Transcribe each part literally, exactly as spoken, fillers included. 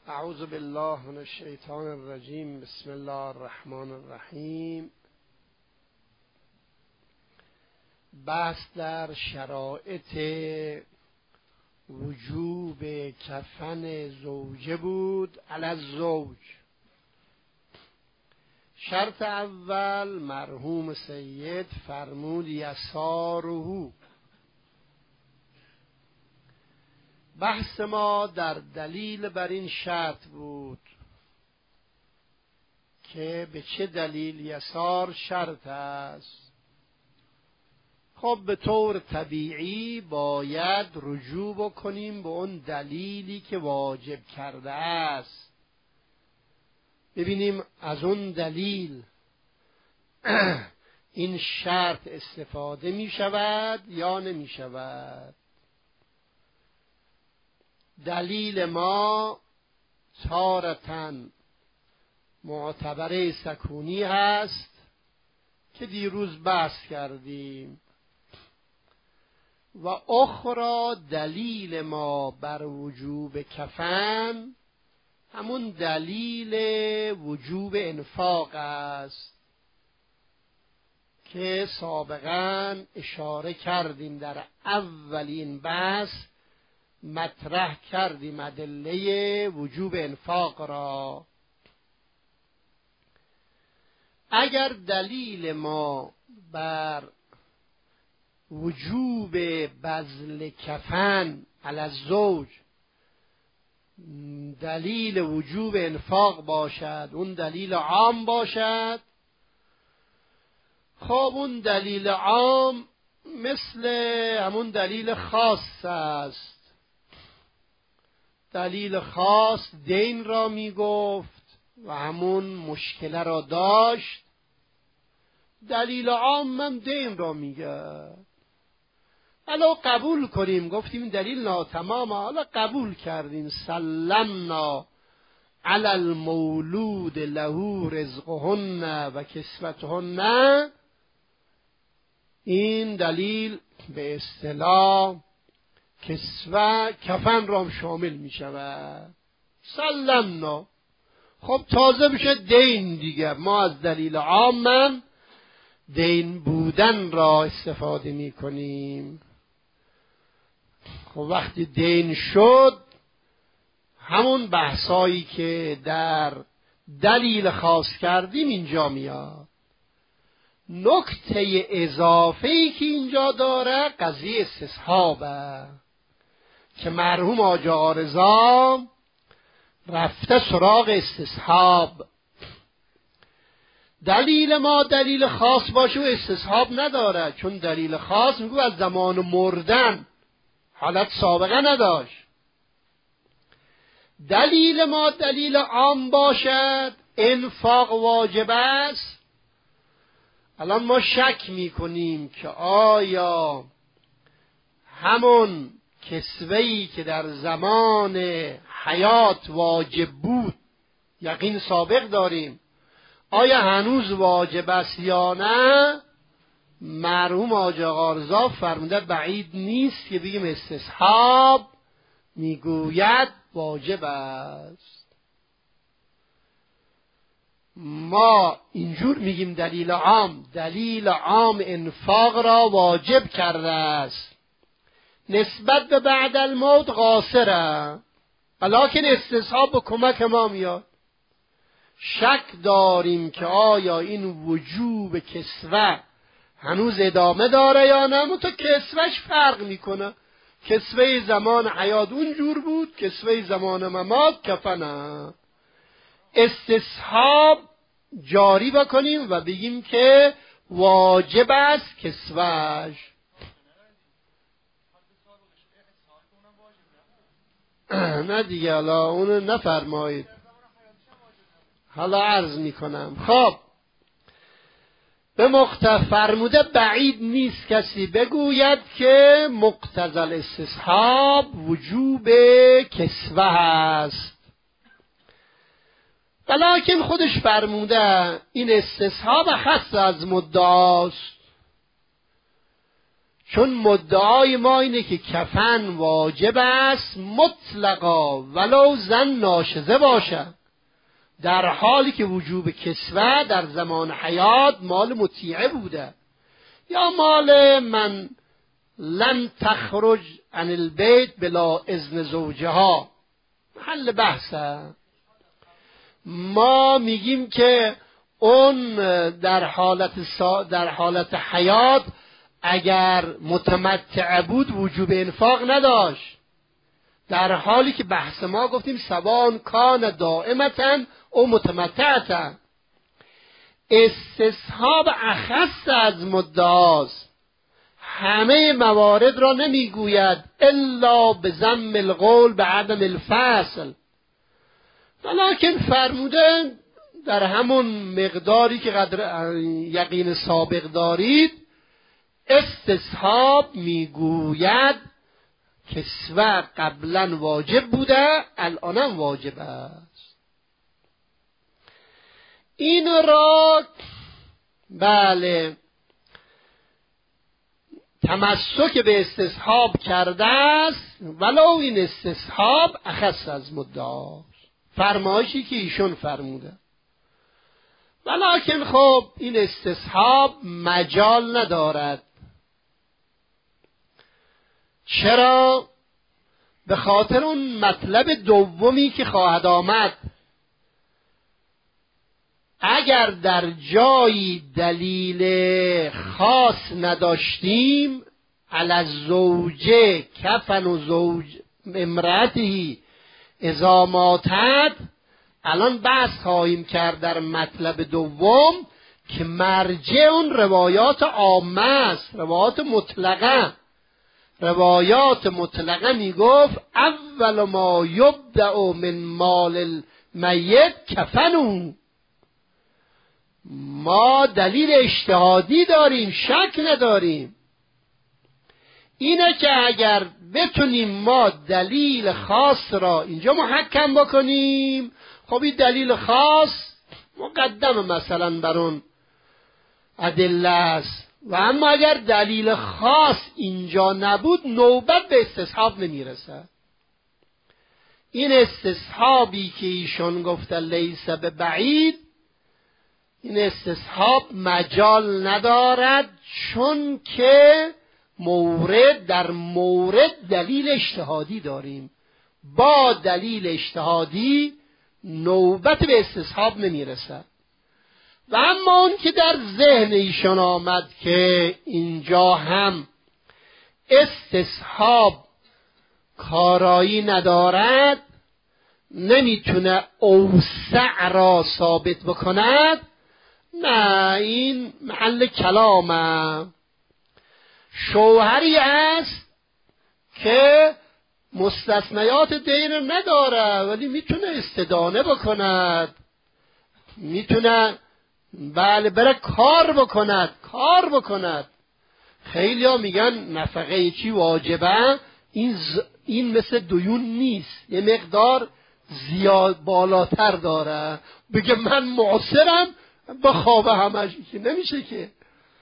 اعوذ بالله من الشیطان الرجیم. بسم الله الرحمن الرحیم. بحث در شرایط وجوب کفن زوجه بود علی الزوج. شرط اول مرحوم سید فرمود یساره. بحث ما در دلیل بر این شرط بود که به چه دلیل یسار شرط است. خب به طور طبیعی باید رجوع بکنیم به اون دلیلی که واجب کرده است، ببینیم از اون دلیل این شرط استفاده می شود یا نمی شود. دلیل ما تارتن معتبره سکونی هست که دیروز بحث کردیم، و اخرى دلیل ما بر وجوب کفن همون دلیل وجوب انفاق است که سابقا اشاره کردیم در اولین بحث، مطرح کردیم ادله وجوب انفاق را. اگر دلیل ما بر وجوب بذل کفن علی الزوج دلیل وجوب انفاق باشد، اون دلیل عام باشد، خب اون دلیل عام مثل همون دلیل خاص است. دلیل خاص دین را می گفت و همون مشکله را داشت. دلیل عام هم دین را میگه. حالا قبول کنیم، گفتیم دلیل ناتمامه، حالا قبول کردیم. سلمنا علی المولود له رزقهن و کسوتهن، این دلیل به اصطلاح کسوه کفن را شامل می شود. سلمنا، خب تازه بشه دین دیگر. ما از دلیل عام دین بودن را استفاده می کنیم. خب وقتی دین شد، همون بحثایی که در دلیل خاص کردیم اینجا میاد. نکته اضافه‌ای که اینجا داره قضیه استصحابه که مرحوم آقا رضا رفته سراغ استصحاب. دلیل ما دلیل خاص باشه و استصحاب نداره، چون دلیل خاص میگه از زمان مردن، حالت سابقه نداشت. دلیل ما دلیل عام باشد، انفاق واجب است. الان ما شک میکنیم که آیا همون کسوه‌ای که در زمان حیات واجب بود، یقین سابق داریم، آیا هنوز واجب است یا نه؟ مرحوم آقا رضا فرموده بعید نیست که بگیم استصحاب میگوید واجب است. ما اینجور میگیم دلیل عام، دلیل عام انفاق را واجب کرده است، نسبت به بعد الموت قاصره، ولکن استصحاب به کمک ما میاد. شک داریم که آیا این وجوب کسوه هنوز ادامه داره یا نه. منتها کسوهش فرق میکنه. کسوه زمان حیات اونجور بود، کسوه زمان ممات کفنه. استصحاب جاری بکنیم و بگیم که واجب است کسوهش. نه دیگه، حالا اونو نفرمایید، حالا عرض میکنم. خب به مقتضا فرموده بعید نیست کسی بگوید که مقتضی الاستصحاب وجوب کسوه است، ولکن خودش فرموده این استصحاب خاص از مدعاست، چون مدعای ما اینه که کفن واجب است مطلقا ولو زن ناشزه باشه، در حالی که وجوب کسوه در زمان حیات مال مطیعه بوده یا مال من لم تخرج عن البیت بلا اذن زوجها. محل بحثه. ما میگیم که اون در حالت سا در حالت حیات اگر متمتع بود وجوب انفاق نداشت، در حالی که بحث ما گفتیم سواء کان دائمتا او متمتعتا. استصحاب اخص از مدعاست، همه موارد را نمیگوید الا به ضم القول به عدم الفصل، ولیکن فرموده در همون مقداری که قدر یقین سابق دارید استصحاب میگوید کسوه قبلا واجب بوده الانم واجب است. این را بله تمسک به استصحاب کرده است ولو این استصحاب اخص از مدعاست، فرمایشی که ایشون فرموده. ولیکن خب این استصحاب مجال ندارد. چرا؟ به خاطر اون مطلب دومی که خواهد آمد. اگر در جایی دلیل خاص نداشتیم علی الزوجه کفن و زوج امرأته اذا ماتت، الان بحث خواهیم کرد در مطلب دوم که مرجع اون روایات عامه است، روایات مطلقه. روایات مطلقه میگفت اول ما یبدأ من مال المیت کفنو. ما دلیل اجتهادی داریم، شک نداریم. اینه که اگر بتونیم ما دلیل خاص را اینجا محکم بکنیم، خب این دلیل خاص مقدم مثلا بر اون ادله است، و اما اگر دلیل خاص اینجا نبود نوبت به استصحاب نمیرسه. این استصحابی که ایشون گفته لیس به بعید، این استصحاب مجال ندارد، چون که مورد در مورد دلیل اجتهادی داریم. با دلیل اجتهادی نوبت به استصحاب نمیرسد. و اما اون که در ذهن ایشان آمد که اینجا هم استصحاب کارایی ندارد، نمیتونه اوسع را ثابت بکند، نه، این محل کلامه. شوهری است که مستثنیات دین نداره ولی میتونه استدانه بکند، میتونه بله بره کار بکند کار بکند خیلی ها میگن نفقه چی واجبه، این, ز... این مثل دیون نیست، یه مقدار زیاد بالاتر داره. بگه من معصرم بخوابه همش، نمیشه که.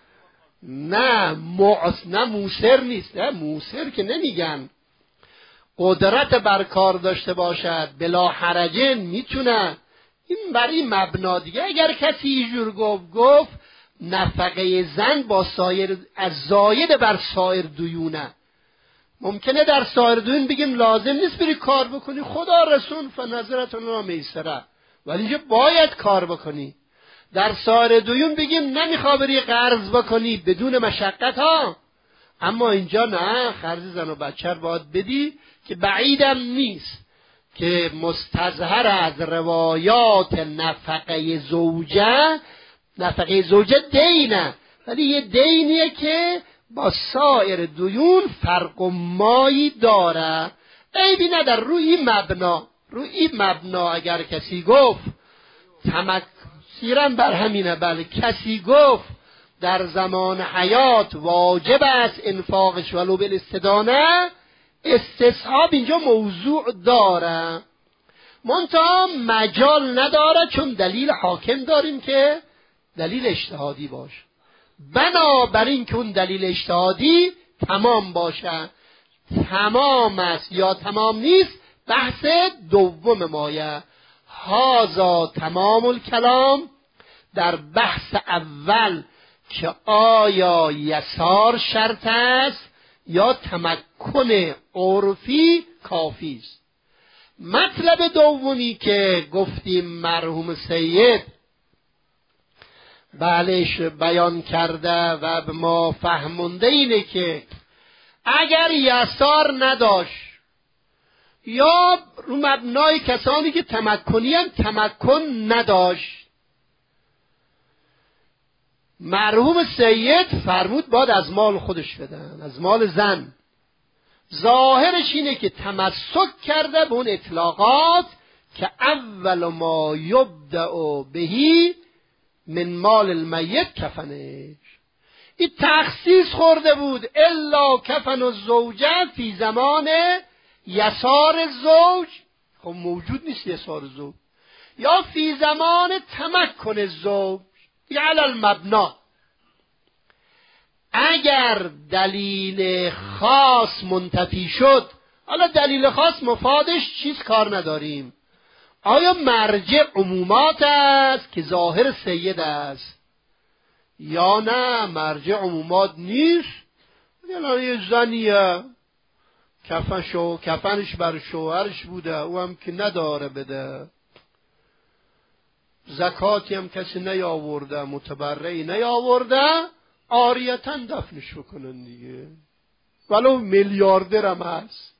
نه معص... نه موسر نیست، نه موسر که نمیگن، قدرت بر کار داشته باشد بلا حرجن میتونه. این برای مبنا دیگه. اگر کسی اینجور گفت گفت نفقه زن با سایر از زاید بر سایر دیونه. ممکنه در سایر دیون بگیم لازم نیست بری کار بکنی، خدا رسول فنظرتون را میسره، ولی اینجا باید کار بکنی. در سایر دیون بگیم نمیخواه بری قرض بکنی بدون مشقت ها، اما اینجا نه، قرض زن و بچه رو باید بدی، که بعیدم نیست که مستظهر از روایات نفقه زوجه. نفقه زوجه دینه، ولی یه دینیه که با سایر دیون فرق و مایی داره. عیبی نداره. روی این مبنا روی این مبنا اگر کسی گفت تمک سیرم بر همینه، بله، کسی گفت در زمان حیات واجب است انفاقش ولو بالاستدانه، استصحاب اینجا موضوع داره، منتها مجال نداره، چون دلیل حاکم داریم که دلیل اجتهادی باشه. بنابراین که اون دلیل اجتهادی تمام باشد، تمام است یا تمام نیست، بحث دوم مایه. هازا تمام الکلام، در بحث اول که آیا یسار شرط است یا تمکن عرفی کافی است. مطلب دومی که گفتیم مرحوم سید بلش بیان کرده و به ما فهمونده اینه که اگر یسار نداشت یا رو مبنای کسانی که تمکنی هم تمکن نداشت، مرحوم سید فرمود باید از مال خودش بدن، از مال زن. ظاهرش اینه که تمسک کرده به اون اطلاقات که اول ما یبدأ بهی من مال المیت کفنش. این تخصیص خورده بود الا کفن الزوجه فی زمان یسار الزوج، خب موجود نیست یسار الزوج، یا فی زمان تمکن الزوج، یا علی المبنا. اگر دلیل خاص منتفی شد، حالا دلیل خاص مفادش چیز کار نداریم، آیا مرجع عمومات است که ظاهر سید است یا نه مرجع عمومات نیست؟ یعنی یه زنیه کفن شو کفنش بر شوهرش بوده، او هم که نداره بده، زکاتی هم کسی نیاورده، متبرعی نیاورده، عاریتاً دفنش بکنن دیگه، ولو میلیاردر هم هست.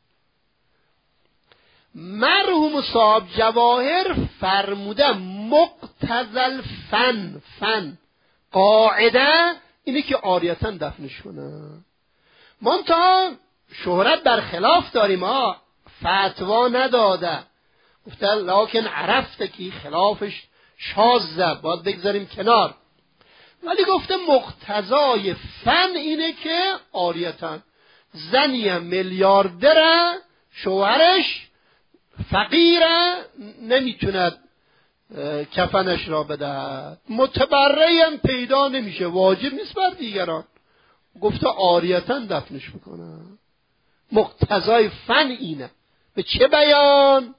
مرحوم صاحب جواهر فرموده مقتضی فن فن قاعده اینه که عاریتاً دفنش کنن. منتها شهرت بر خلاف داریم، ها فتوا نداده، گفته لکن عرفته که خلافش شاذه، باید بگذاریم کنار، ولی گفته مقتضای فن اینه که عاریتاً. زنی میلیاردره، شوهرش فقیره، نمیتوند کفنش را بدهد، متبرعی هم پیدا نمیشه، واجب نیست بر دیگران، گفته عاریتاً دفنش میکنه. مقتضای فن اینه. به چه بیان؟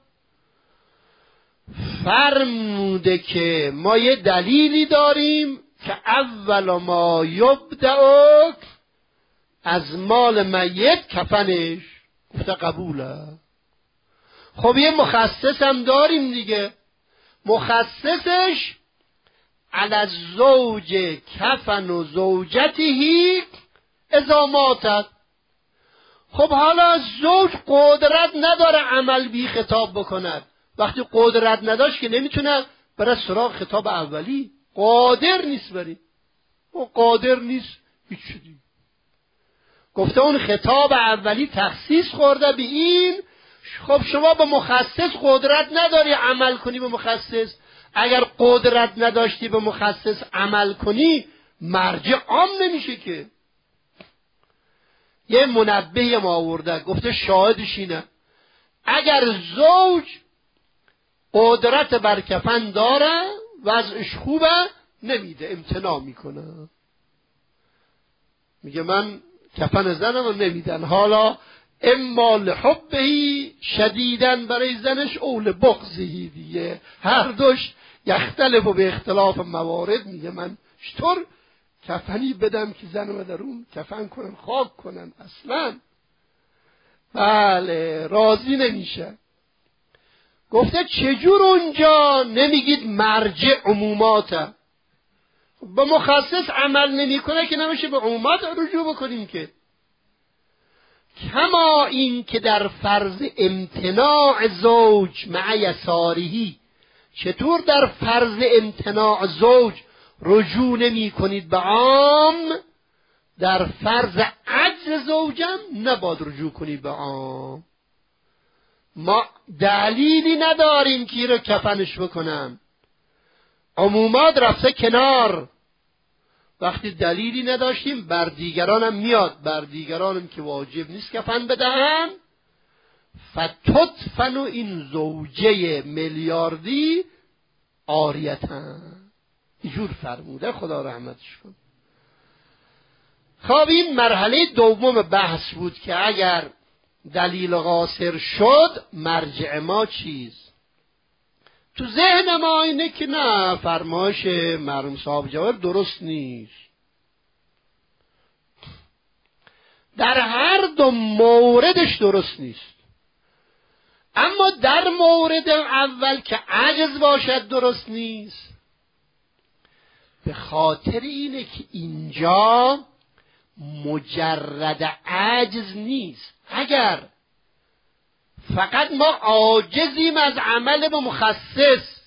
فرموده که ما یه دلیلی داریم که اول ما یبدأ از مال میت کفنش، گفته قبوله. خب یه مخصص هم داریم دیگه، مخصصش علی الزوج کفن و زوجته اذا ماتت. خب حالا زوج قدرت نداره عمل بی خطاب بکند، وقتی قدرت نداشت که نمیتونه برای سراغ خطاب اولی، قادر نیست بری، او قادر نیست هیچ شدی. گفته اون خطاب اولی تخصیص خورده به این. خب شما به مخصص قدرت نداری عمل کنی به مخصص، اگر قدرت نداشتی به مخصص عمل کنی مرجع عام نمیشه که. یه منبه ما آورده، گفته شاهدش اینه اگر زوج قدرت بر کفن داره وضعش خوبه نمیده، امتناع میکنه، میگه من کفن زنم رو نمیدن، حالا اما لحبهی شدیدن برای زنش او لبغضهی، دیگه هر دوش یختلف و به اختلاف موارد. میگه من چطور کفنی بدم که زنم در اون کفن کنن خاک کنن، اصلا بله راضی نمیشه. گفته چجور اونجا نمیگید مرجع عموماته؟ به مخصص عمل نمیکنه که نمیشه به عمومات رجوع بکنیم که. کما این که در فرض امتناع زوج مع یسارهی، چطور در فرض امتناع زوج رجوع نمی کنید به عام، در فرض عجز زوجم نباید رجوع کنید به عام. ما دلیلی نداریم که رو کفنش بکنن، عمومات رفته کنار. وقتی دلیلی نداشتیم بر دیگرانم میاد، بر دیگرانم که واجب نیست کفن بدهن. فتدفن این زوجه میلیاردی عاریتن، اینجور فرموده، خدا رحمتش کن. خب این مرحله دوم بحث بود که اگر دلیل قاصر شد مرجع ما چیست. تو ذهن ما اینه که نه، فرمایش مرحوم صاحب جواهر درست نیست. در هر دو موردش درست نیست، اما در مورد اول که عجز باشد درست نیست، به خاطر اینه که اینجا مجرد عجز نیست. اگر فقط ما عاجزیم از عمل به مخصص،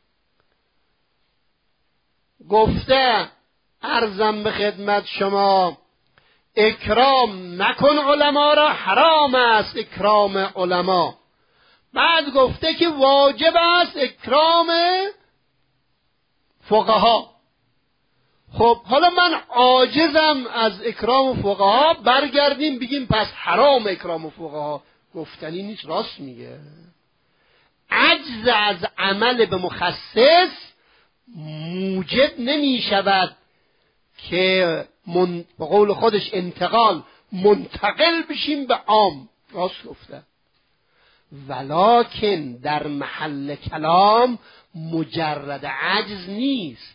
گفته عرضم به خدمت شما اکرام نکن علما را، حرام است اکرام علما. بعد گفته که واجب است اکرام فقها. خب حالا من عاجزم از اکرام فقها، برگردیم بگیم پس حرام اکرام فقها، گفتنی نیست. راست میگه. عجز از عمل به مخصص موجب نمی شود که من به قول خودش انتقال منتقل بشیم به عام. راست گفته. ولکن در محل کلام مجرد عجز نیست.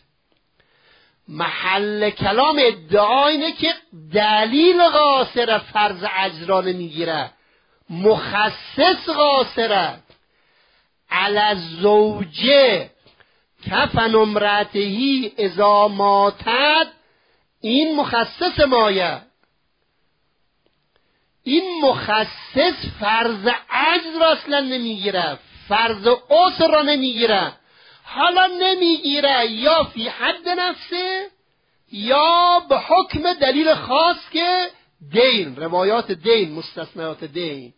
محل کلام ادعا اینه که دلیل قاصر فرض عجز را نمیگیره، مخصص قاصره. علی الزوجه کفن امرأته اذا ماتت، این مخصص مایه. این مخصص فرض عجز را اصلا نمیگیره، فرض عسر را نمیگیره. حالا نمیگیره یا فی حد نفسه یا به حکم دلیل خاص که دین، روایات دین، مستثنیات دین.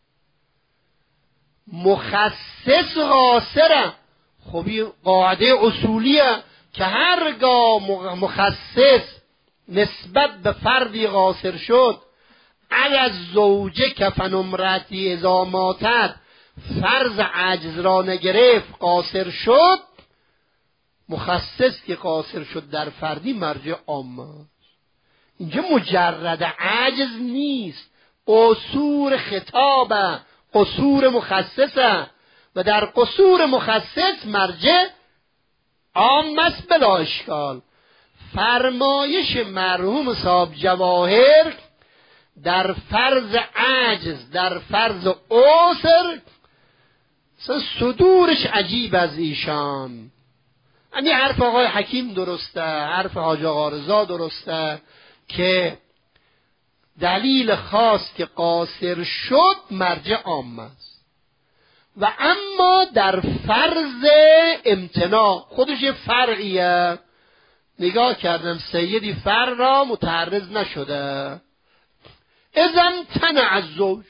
مخصص قاصره. خب این قاعده اصولیه که هرگاه مخصص نسبت به فردی قاصر شد، علی الزوجه کفن امرأتی اذا ماتت، فرض عجز را نگرفت، قاصر شد، مخصص که قاصر شد در فردی مرجع عامه. اینجا مجرد عجز نیست، قصور خطابه، قصور مخصصه، و در قصور مخصص مرجع عام است بلا اشکال. فرمایش مرحوم صاحب جواهر در فرض عجز، در فرض عسر، صدورش عجیب از ایشان. یعنی حرف آقای حکیم درسته، حرف حاج آقا رضا درسته که دلیل خاص که قاصر شد مرجع عام است. و اما در فرض امتناع خودش فرعیه. نگاه کردم سیدی فرع را متعرض نشده. اذن تنع الزوج،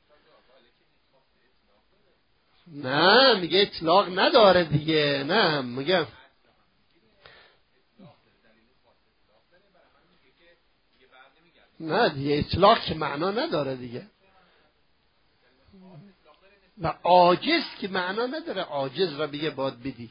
نه میگه اطلاق نداره دیگه، نه میگه نه دیگه اطلاق که معنا نداره دیگه، و عاجز که معنا نداره، عاجز را بگه باید بدی.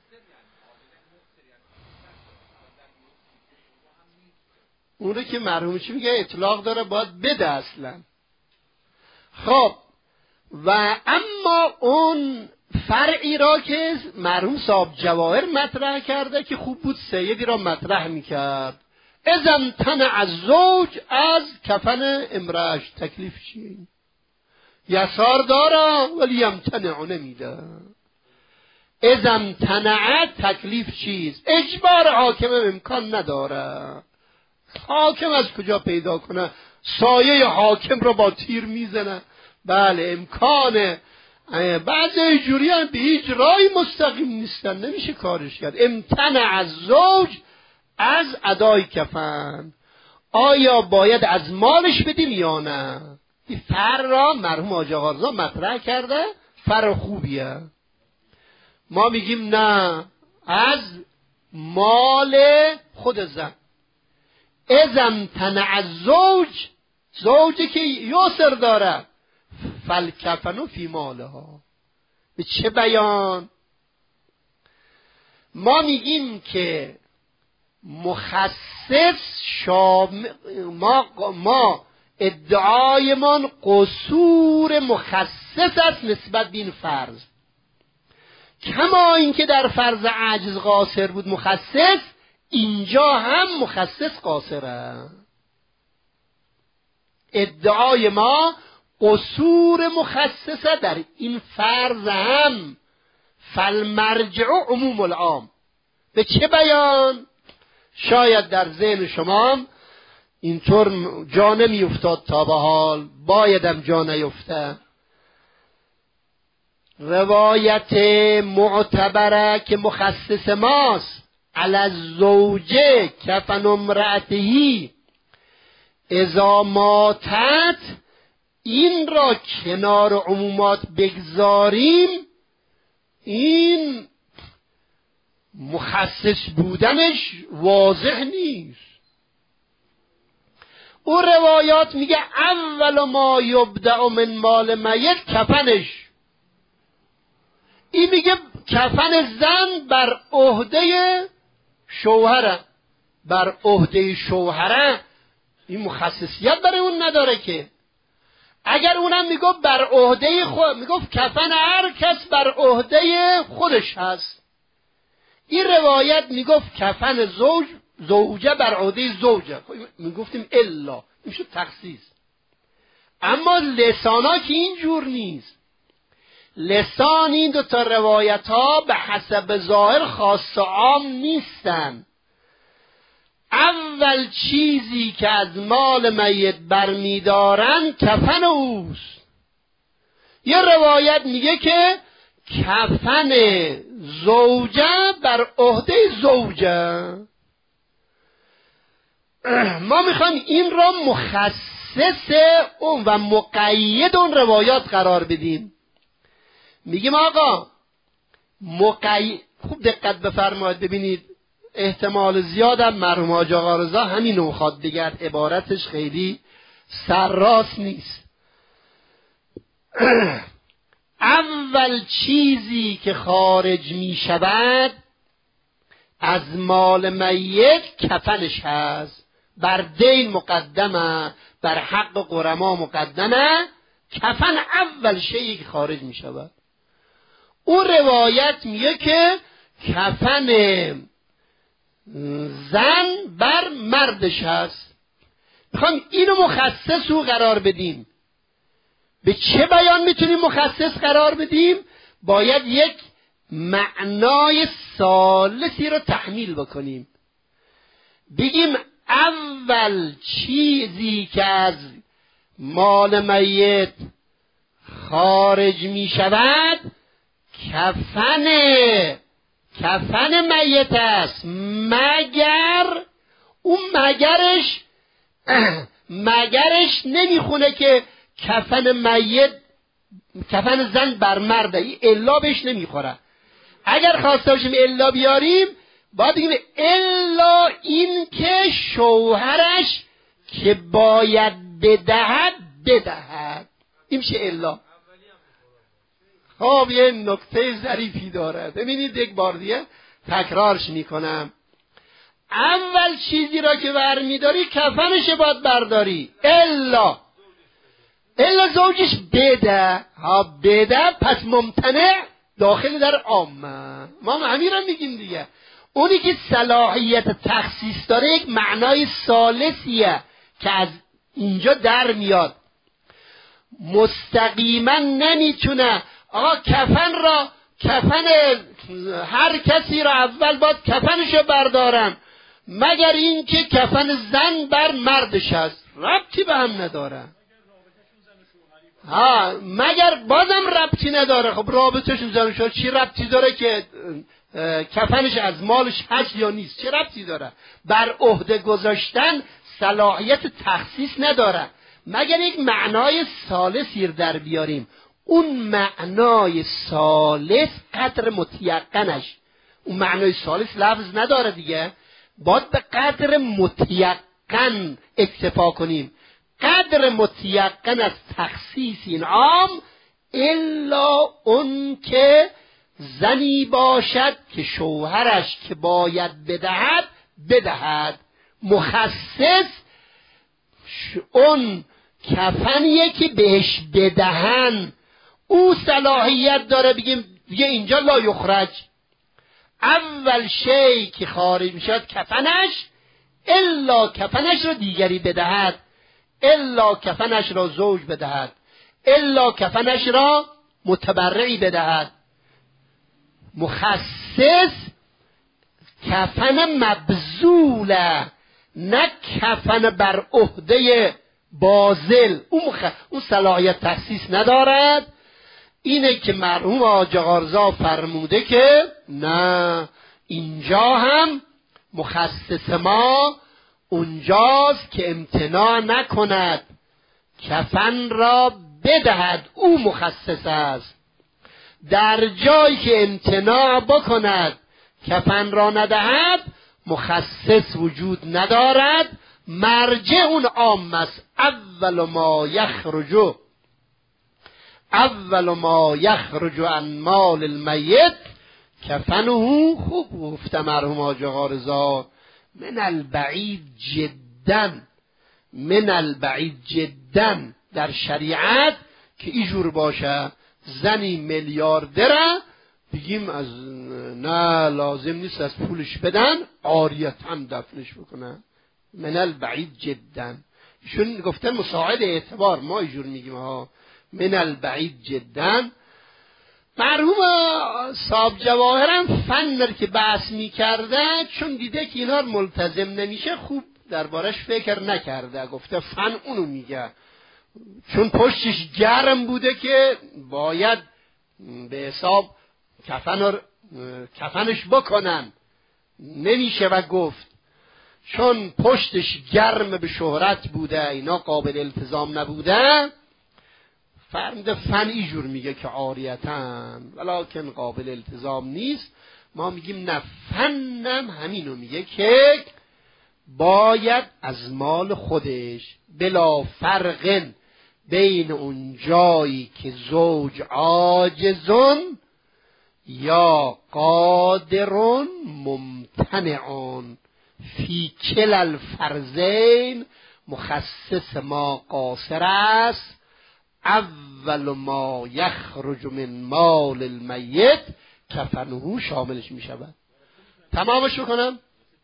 اون رو که مرحوم چی میگه اطلاق داره باید بده اصلا. خب و اما اون فرعی را که مرحوم صاحب جواهر مطرح کرده که خوب بود سیدی را مطرح میکرد، اذن تنع الزوج از کفن امرأش، تکلیف چیه؟ یسار داره ولی یمتنع نمیده. اذن تنع تکلیف چیست؟ اجبار حاکم امکان نداره. حاکم از کجا پیدا کنه؟ سایه حاکم رو با تیر میزنه. بله امکانه. بعضی جوری هم به هیچ راهی مستقیم نیستن، نمیشه کارش کرد. امتنع از زوج از ادای کفن، آیا باید از مالش بدیم یا نه؟ این فر را مرحوم حاج آقا رضا مطرح کرده، فر خوبیه. ما میگیم نه، از مال خود زن. اذن تنع الزوج، زوجی که یسر داره، فالکفن فی مالها. به چه بیان؟ ما میگیم که مخصص شام ما ما ادعایمان قصور مخصص است نسبت به این فرض، کما اینکه در فرض عجز قاصر بود مخصص، اینجا هم مخصص قاصره. ادعای ما قصور مخصصه در این فرض هم. فالمرجع عموم العام. به چه بیان؟ شاید در ذهن شما اینطور جا نمی افتاد تا به حال، بایدم جا نیفته. روایت معتبره که مخصص ماست علی الزوجه کفن امرأته اذا ماتت، این را کنار عمومات بگذاریم، این مخصص بودنش واضح نیست. او روایات میگه اول ما یبدأ من مال میت کفنش. این میگه کفن زن بر عهده شوهره، بر عهده شوهره. این مخصصیت برای اون نداره که. اگر اونم میگفت بر عهده خود، میگفت کفن هر کس بر عهده خودش هست. این روایت میگفت کفن زوج زوجه بر عهده زوجه، میگفتیم الا، این شد تخصیص. اما لسانا که اینجور نیست. لسان این دو تا روایت ها به حسب ظاهر خاص و عام نیستن. اول چیزی که از مال میت برمیدارن کفن اوست. یه روایت میگه که کفن زوجه بر عهده زوجه. ما میخوایم این را مخصص اون و مقید اون روایات قرار بدیم. میگیم آقا مقید، خوب دقت بفرمایید ببینید، احتمال زیادم مرحوم حاج آقا رضا همین رو خواد بگه، عبارتش خیلی سرراست نیست. اول چیزی که خارج می شود از مال میت کفنش هست. بر دین مقدمه، بر حق غرما مقدمه. کفن اول شیئی که خارج می شود. اون روایت میگه که کفن زن بر مردش هست. میخوام اینو مخصص رو قرار بدیم. به چه بیان میتونیم مخصص قرار بدیم؟ باید یک معنای ثالثی رو تحمیل بکنیم. بگیم اول چیزی که از مال میت خارج می شود کفن کفن میت است، مگر اون مگرش مگرش نمیخونه که کفن میت کفن زن بر مرده، این الا بهش نمیخوره. اگر خواسته باشیم الا بیاریم باید بگیم الا این که شوهرش که باید بدهد بدهد. این میشه الا. خب یه نکته ظریفی داره، ببینید یک بار دیگه تکرارش میکنم. اول چیزی را که برمیداری کفنش باید برداری، الا الا زوجش بده. ها بده پس ممتنع داخل در عامه. ما همین را میگیم دیگه. اونی که صلاحیت تخصیص داره یک معنای ثالثیه که از اینجا در میاد. مستقیما نمیتونه آقا کفن را کفن هر کسی را اول باید کفنشو بردارن مگر این که کفن زن بر مردش هست. ربطی به هم نداره. ها مگر بازم ربطی نداره. خب رابطهشون زن و شوهر چی ربطی داره که کفنش از مالش هست یا نیست؟ چه ربطی داره؟ بر عهده گذاشتن صلاحیت تخصیص نداره مگر یک معنای ثالثی در بیاریم. اون معنای ثالث قدر متیقنش، اون معنای ثالث لفظ نداره دیگه، باید به قدر متیقن اکتفا کنیم. قدر متیقن از تخصیص این عام الا اون که زنی باشد که شوهرش که باید بدهد بدهد. مخصص اون کفنیه که بهش بدهن، او صلاحیت داره بگیم دیگه اینجا لا یخرج. اول شی که خارج میشد کفنش، الا کفنش را دیگری بدهد، الا کفنش را زوج بدهد، الا کفنش را متبرعی بدهد. مخصص کفن مبذوله، نه کفن بر عهده باذل. اون, مخ... اون صلاحیت تخصیص ندارد. اینه که مرحوم حاج آقارضا فرموده که نه، اینجا هم مخصص ما اونجاست که امتناع نکند، کفن را بدهد، او مخصص است. در جایی که امتناع بکند، کفن را ندهد، مخصص وجود ندارد. مرجع اون عام است. اول ما یخرج اول ما یخرج عن مال المیت کفنه. خوب گفته مرحوم حاج آقارضا، من البعید جدا، من البعید جدا در شریعت که اینجور باشه زنی میلیاردره بگیم از نه لازم نیست از پولش بدن، عاریتا دفنش بکنن. من البعید جدا. ایشون گفتن مساعد اعتبار، ما اینجور میگیم ها من البعید جدا. مرحوم صاحب جواهرم فن که بحث میکرده، چون دیده که اینا ملتزم نمیشه خوب دربارش فکر نکرده، گفته فن اونو میگه، چون پشتش گرم بوده که باید به حساب کفن کفنش بکنن، نمیشه و گفت چون پشتش گرم به شهرت بوده، اینا قابل التزام نبوده، فرمود فن اینجور میگه که عاریتن ولکن قابل التزام نیست. ما میگیم نه، فنم همینو میگه که باید از مال خودش بلا فرق بین اون جایی که زوج عاجزون یا قادرون ممتنعون فی کل الفرزین مخصص ما قاصر است. اول ما یخرج من مال المیت کفنه شاملش می شود. تمامش بکنم؟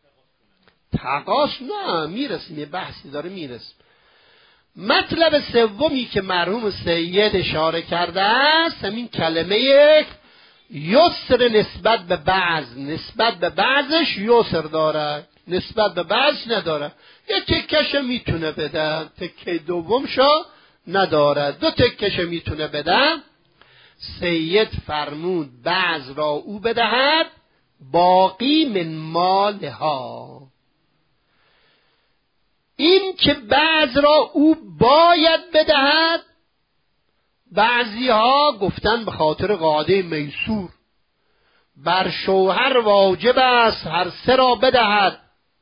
تقاس نه، میرسیم، یه بحثی داره میرسیم. مطلب سومی که مرحوم سید اشاره کرده است همین کلمه یسر نسبت به بعض، نسبت به بعضش یسر داره، نسبت به بعض نداره. یه تکش میتونه بده، تکه دومشو نداره، دو تکش میتونه بده. سید فرمود بعض را او بدهد، باقی من مالها. این که بعض را او باید بدهد، بعضی ها گفتن به خاطر قاعده میسور، بر شوهر واجب است هر سه را بدهد.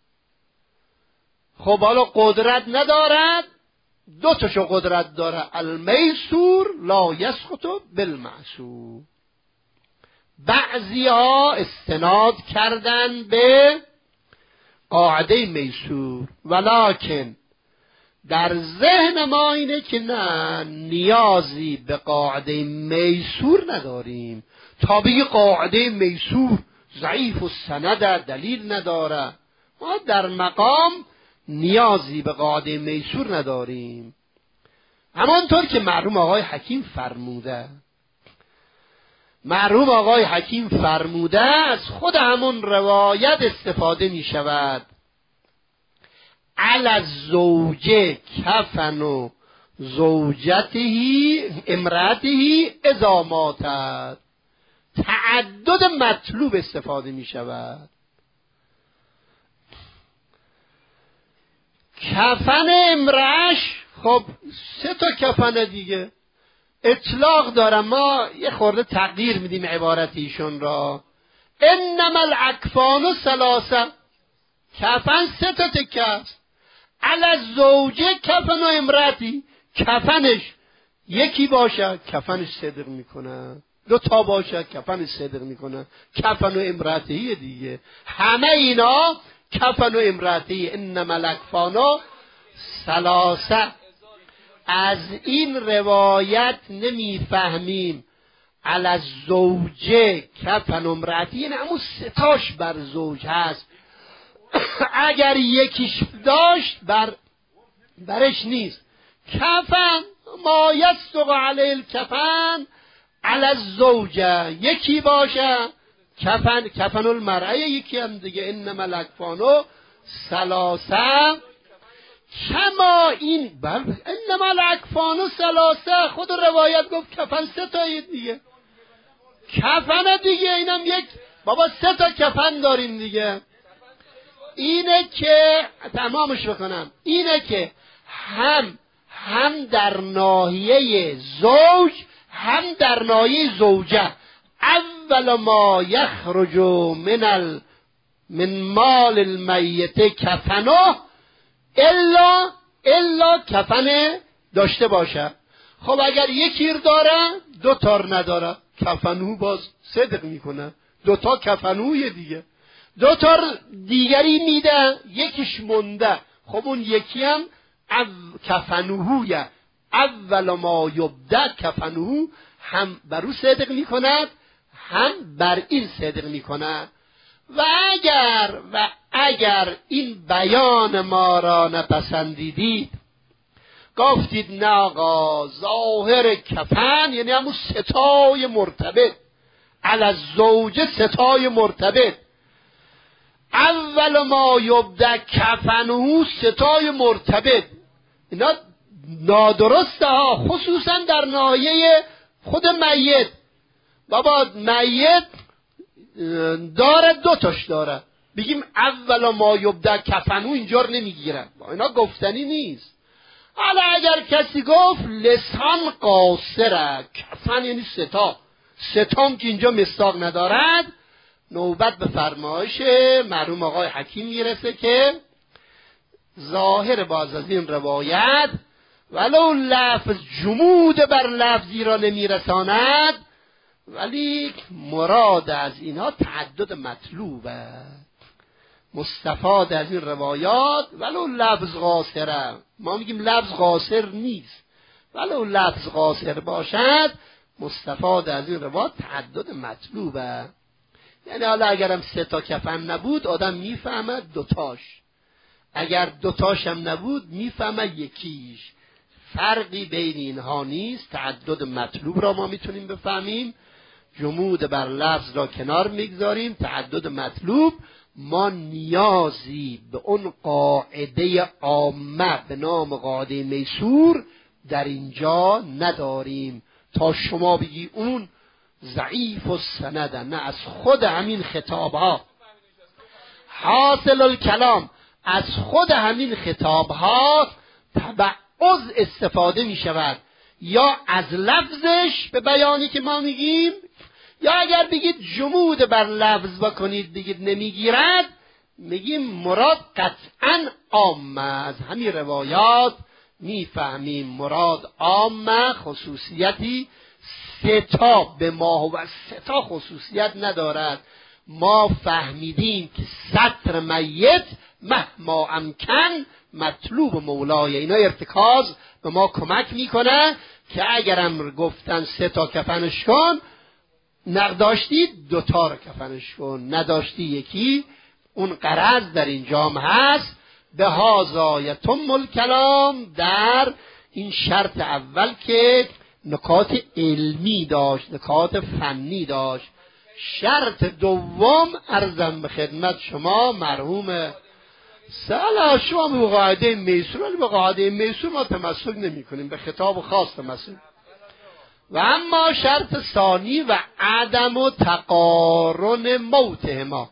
خب حالا قدرت ندارد، دو تاشو قدرت داره، المیسور لا یسقط بالمعسور. بعضی ها استناد کردن به قاعده میسور، ولکن در ذهن ما اینه که نه، نیازی به قاعده میسور نداریم. تابع قاعده میسور ضعیف و سند دلیل نداره، ما در مقام نیازی به قاعده میسور نداریم. همانطور که مرحوم آقای حکیم فرموده، مرحوم آقای حکیم فرموده از خود همون روایت استفاده می شود. علی الزوجه کفن و زوجته امرأته اذا ماتت. تعدد مطلوب استفاده می شود. کفن امرأش، خب سه تا کفن دیگه اطلاق دارم، ما یه خورده تغییر میدیم عبارت ایشون را. انما الاکفان ثلاثه، کفن سه تا تکه است. علی الزوجه کفن و امرأتی، کفنش یکی باشه کفنش صدق میکنه، دو تا باشه کفنش صدق میکنه، کفن و امرأتی دیگه. همه اینا کفن و امرأتی انما الاکفان ثلاثه. از این روایت نمیفهمیم علی الزوجه کفن و امرأتی، یعنی همون ستاش بر زوج هست. اگر یکیش داشت بر برش نیست. کفن ما یصدق علی الکفن علی الزوجه، یکی باشه کفن کفن المرأه یکی هم دیگه. انما الاکفان ثلاثه کما این بر انما الاکفان ثلاثه، خود روایت گفت کفن سه تا دیگه. کفن دیگه اینم یک، بابا سه تا کفن داریم دیگه. اینه که تمامش بکنم، اینه که هم هم در ناحیه زوج هم در ناحیه زوجه اول ما یخرج من ال من مال المیت کفنه الا الا کفن داشته باشه. خب اگر یکی داره دو تار نداره، کفنو باز صدق میکنه، دو تا کفنوی دیگه. دو تار دیگری میده، یکیش مونده، خب اون یکی هم او کفنوهویه اول ما یبده کفنوهو، هم بر او صدق میکند هم بر این صدق میکند. و اگر و اگر این بیان ما را نپسندیدید، گفتید نه آقا ظاهر کفن یعنی همون ستای مرتبط علی الزوجه، ستای مرتبط اول ما یبده کفنه ستای مرتبط، اینا نادرسته ها، خصوصا در ناحیه خود میت. بابا میت داره دو تاش داره، بگیم اول ما یبده کفنه اینجا رو نمیگیرن، اینا گفتنی نیست. حالا اگر کسی گفت لسان قاصره، کفن یعنی ستا، ستام که اینجا مصداق ندارد، نوبت به فرمایش مرحوم آقای حکیم میرسه که ظاهر باز از این روایت ولو لفظ جمود بر لفظی را نمیرساند، ولی مراد از اینها تعدد مطلوبه. مستفاد از این روایات ولو لفظ قاصره، ما میگیم لفظ قاصر نیست، ولو لفظ قاصر باشد مستفاد از این روایات تعدد مطلوبه. یعنی حالا اگرم سه تا کفن نبود آدم میفهمد دوتاش، اگر دوتاش هم نبود میفهمد یکیش. فرقی بین اینها نیست، تعدد مطلوب را ما میتونیم بفهمیم، جمود بر لفظ را کنار میگذاریم، تعدد مطلوب. ما نیازی به اون قاعده عامه به نام قاعده میسور در اینجا نداریم تا شما بگی اون ضعیف و سنده. نه، از خود همین خطاب ها حاصل الکلام، از خود همین خطاب ها تبعض استفاده می شود، یا از لفظش به بیانی که ما میگیم، یا اگر بگید جمود بر لفظ بکنید بگید نمیگیرد، میگیم مراد قطعا عامه. از همین روایات میفهمیم مراد عامه، خصوصیتی ستا به ما و ستا خصوصیت ندارد. ما فهمیدیم که ستر میت مهما امکن مطلوب مولای، اینا ارتکاز به ما کمک میکنه که اگرم گفتن سه تا کفنش کن، نداشتید دوتا رو کفنش کن، نداشتی یکی. اون غرض در اینجام هست به هازا یتم الکلام، در این شرط اول که نکات علمی داشت، نکات فنی داشت. شرط دوم عرضم به خدمت شما مرحوم سلا، شما به قاعده میسور، ولی به قاعده میسور ما تمسک نمی کنیم، به خطاب خاص تمسک. و اما شرط ثانی و عدم و تقارن موتهما.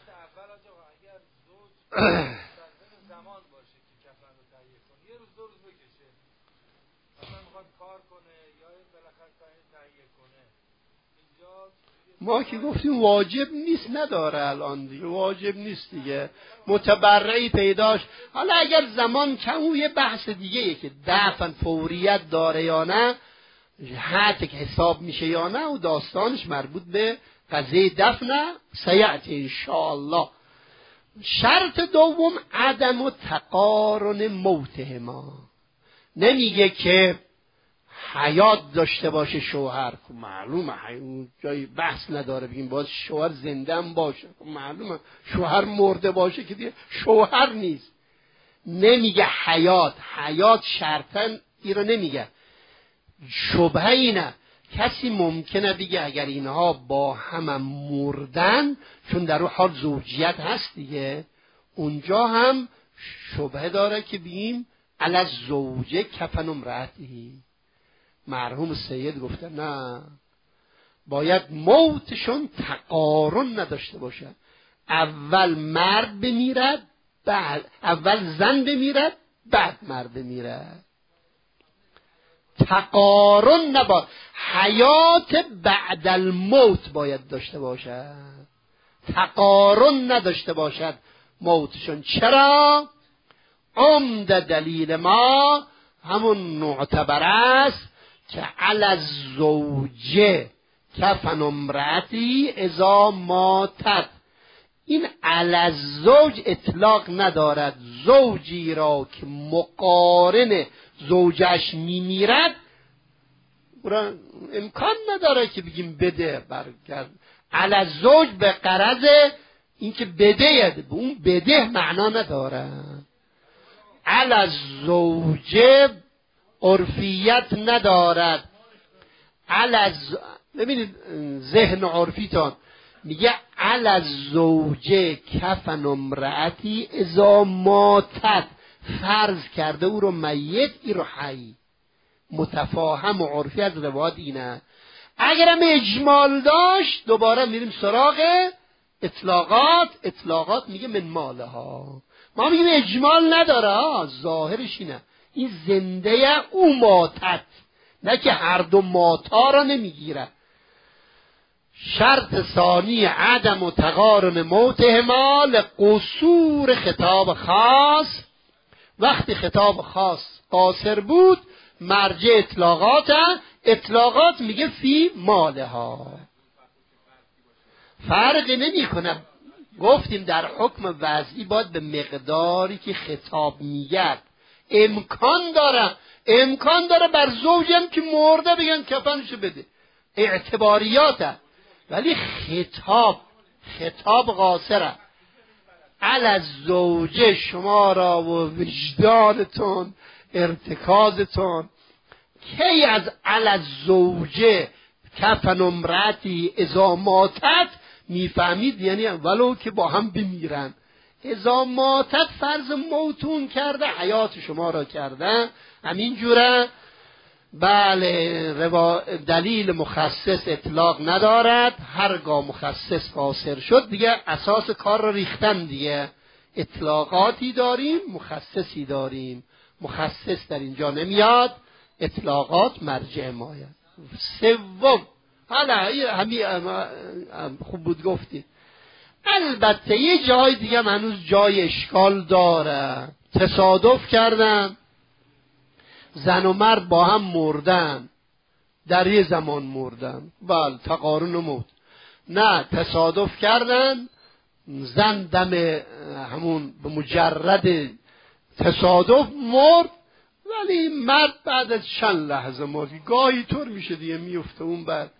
ما که گفتیم واجب نیست، نداره الان دیگه، واجب نیست دیگه، متبرعی پیداش. حالا اگر زمان کم، یه بحث دیگه که دفن فوریت داره یا نه، حتی که حساب میشه یا نه، و داستانش مربوط به قضیه دفن سیعت انشاءالله. شرط دوم عدم و تقارن موتهما. نمیگه که حیات داشته باشه شوهر، خب معلومه جای بحث نداره، بگیم باز شوهر زنده هم باشه، خب معلومه شوهر مرده باشه که دیگه شوهر نیست. نمیگه حیات، حیات شرطاً ای رو نمیگه. شبهه اینه کسی ممکنه بگه اگر اینها با هم, هم مردن، چون در اون حال زوجیت هست دیگه، اونجا هم شبهه داره که بگیم علی زوجه کفن امرأتی. مرحوم سید گفته نه، باید موتشون تقارن نداشته باشه. اول مرد بمیرد، بعد اول زن بمیرد بعد مرد بمیرد. تقارن نباید، حیات بعد الموت باید داشته باشد، تقارن نداشته باشد موتشون. چرا؟ عمده دلیل ما همون معتبر است که علی الزوجه کفن امرأتی اذا ماتت. این علی الزوج اطلاق ندارد. زوجی را که مقارن زوجش میمیرد امکان نداره که بگیم بده برگرد. علی الزوج به غرض اینکه بده، به اون بده معنا نداره. علی الزوجه عرفیت ندارد. علی الز... ببینید ذهن عرفیتان میگه علی الزوجه کفن امرأتی اذا ماتت، فرض کرده او رو میت، ای رو حی. متفاهم و عرفی از روایت اینه. اگرم اجمال داشت دوباره میریم سراغ اطلاقات. اطلاقات میگه من مالها. ما میگیم اجمال نداره، ظاهرش اینه این زنده او ماتت، نه که هر دو ماتا را نمیگیره. شرط ثانی عدم و تقارن موتهما لقصور خطاب خاص. وقتی خطاب خاص قاصر بود مرجع اطلاقات. اطلاقات میگه فی مالها، فرقی نمی کنه. گفتیم در حکم وضعی باید به مقداری که خطاب میگه امکان داره، امکان داره بر زوجم که مرده بگن کفنشو بده، اعتباریاته. ولی خطاب خطاب قاصره. علی الزوجه شما را و وجدانتون ارتکازتون کی از علی الزوجه کفن امرأتی اذا ماتت میفهمید، یعنی ولو که با هم بمیرن. اذا ماتت فرض موتون کرده، حیات شما را کرده. همین جوره بله روا... دلیل مخصص اطلاق ندارد. هرگاه مخصص قاصر شد دیگه اساس کار را ریختن دیگه. اطلاقاتی داریم، مخصصی داریم. مخصص در اینجا نمیاد، اطلاقات مرجع مایه. سوم، حالا همین خوب بود گفتی. البته یه جای دیگه هنوز جای اشکال داره. تصادف کردن زن و مرد با هم مردن، در یه زمان مردن، بله تقارن و موت. نه، تصادف کردن زن دم همون به مجرد تصادف مرد، ولی مرد بعد از چند لحظه مرد. گاهی طور میشه دیگه میفته اون بعد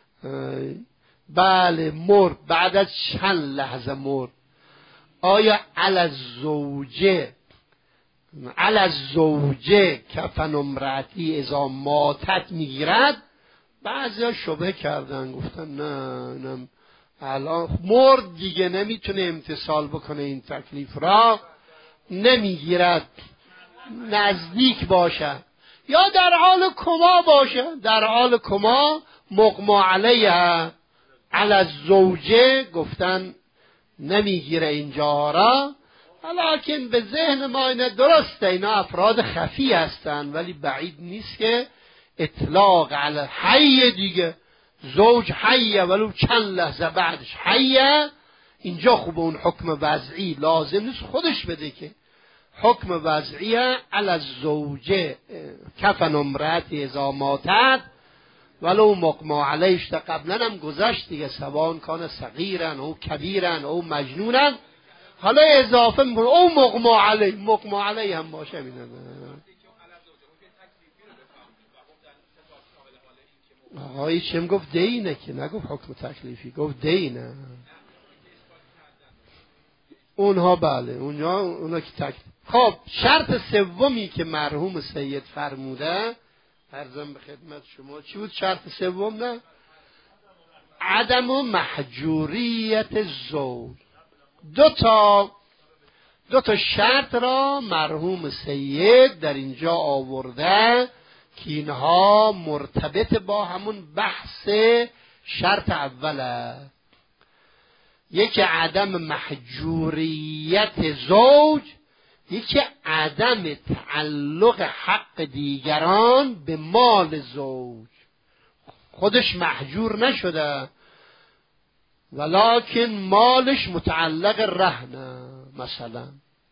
بله مرد، بعد از چند لحظه مرد. آیا علی الزوجه علی الزوجه کفن امرأتی اذا ماتت میگیرد؟ بعضیا شبهه کردن، گفتن نه نه الان مرد دیگه نمیتونه امتثال بکنه این تکلیف را، نمیگیرد. نزدیک باشه یا در حال کما باشه، در حال کما مغما علیه علی الزوجه گفتن نمیگیره اینجا را. ولیکن به ذهن ما اینه درسته اینا افراد خفی هستن، ولی بعید نیست که اطلاق علی حی دیگه، زوج حیه ولو چند لحظه بعدش حیه. اینجا خوب اون حکم وضعی لازم نیست خودش بده که حکم وضعیه علی الزوجه کفن امرأتی اذا ماتت ولو مغما علیش. تا قبلا هم گذشت دیگه، سوان کان صغیرن او کبیرن او مجنونن. حالا اضافه میکنه او مغما علی، مغما علی هم باشه میدونه. آقایی چیم گفت دینه که نگفت حکم تکلیفی، گفت دینه. اونها بله اونجا اونا که تک. خب شرط سومی که مرحوم سید فرموده عرضم به خدمت شما چی بود؟ شرط سوم نه عدم و محجوریت زوج. دو تا دو تا شرط را مرحوم سید در اینجا آورده که اینها مرتبط با همون بحث شرط اوله. یکی عدم محجوریت زوج، یکی عدم تعلق حق دیگران به مال زوج. خودش محجور نشده ولکن مالش متعلق رهنه، مثلا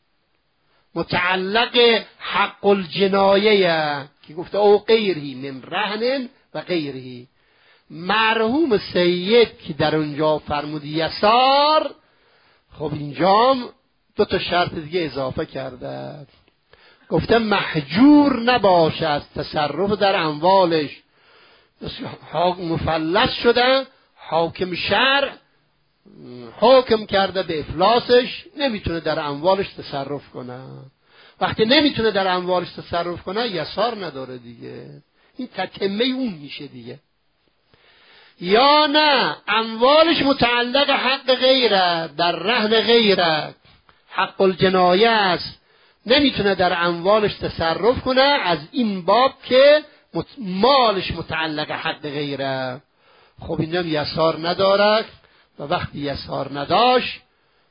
متعلق حق الجنایه که گفته او غیری من رهن و غیری. مرحوم سید که در اونجا فرمود یسار، خب اینجا دو تا شرط دیگه اضافه کرده، گفته محجور نباشه از تصرف در اموالش. مفلس شده، حاکم شرع حکم کرده به افلاسش، نمیتونه در اموالش تصرف کنه. وقتی نمیتونه در اموالش تصرف کنه یسار نداره دیگه، این تتمه اون میشه دیگه. یا نه اموالش متعلق حق غیره، در رهن غیره، حق الجنایه است، نمیتونه در اموالش تصرف کنه، از این باب که مالش متعلق حق غیره. خب اینم یسار نداره و وقتی یسار نداشت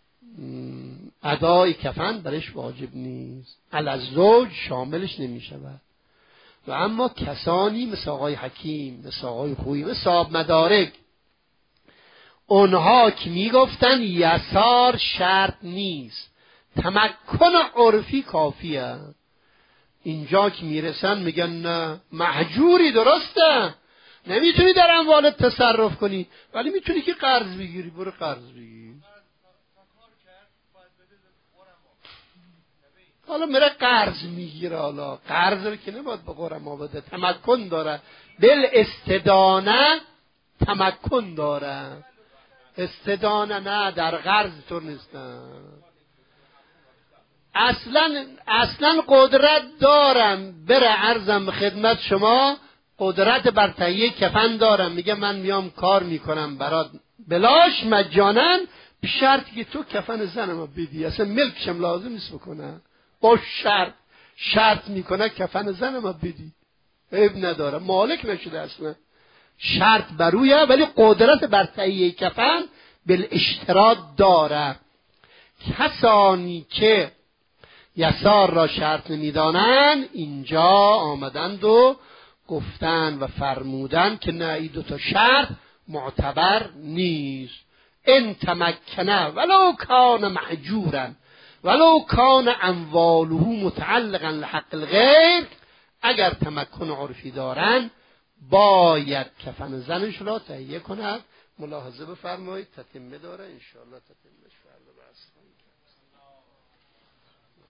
ادای کفن برش واجب نیست، الزوج شاملش نمیشود. و اما کسانی مثل آقای حکیم، مثل آقای خویی، مثل آب مدارک، اونها که میگفتن یسار شرط نیست، تمکن عرفی کافیه، اینجا که میرسن میگن نه محجوری، درسته نمیتونی در اموالت تصرف کنی ولی میتونی که قرض بگیری، برو قرض بگیر. حالا میره قرض میگیره، حالا قرض رو که نباید به غرما بده، تمکن داره، بل استدانه تمکن داره، استدانه نه در قرض طور نیستن. اصلا اصلا قدرت دارم بره، عرضم به خدمت شما قدرت بر تهیه کفن دارم، میگه من میام کار میکنم برات بلاش مجانا، به شرطی که تو کفن زنم بدی، اصلا ملکشم لازم نیست بکنه، با شرط شرط میکنه کفن زنم بدی، عیب نداره، مالک نشده اصلا، شرط برویه ولی قدرت بر تهیه کفن بالاشتراط داره. کسانی که یسار را شرط نمیدانند اینجا آمدند و گفتن و فرمودن که نه، این دو تا شرط معتبر نیست. ان تمکنه ولو کان محجورا ولو کان امواله متعلقا لحق الغیر، اگر تمکن عرفی دارن باید کفن زنش را تهیه کند. ملاحظه بفرمایید، تتمه داره، انشاءالله تتمهش فردا بحث کنیم.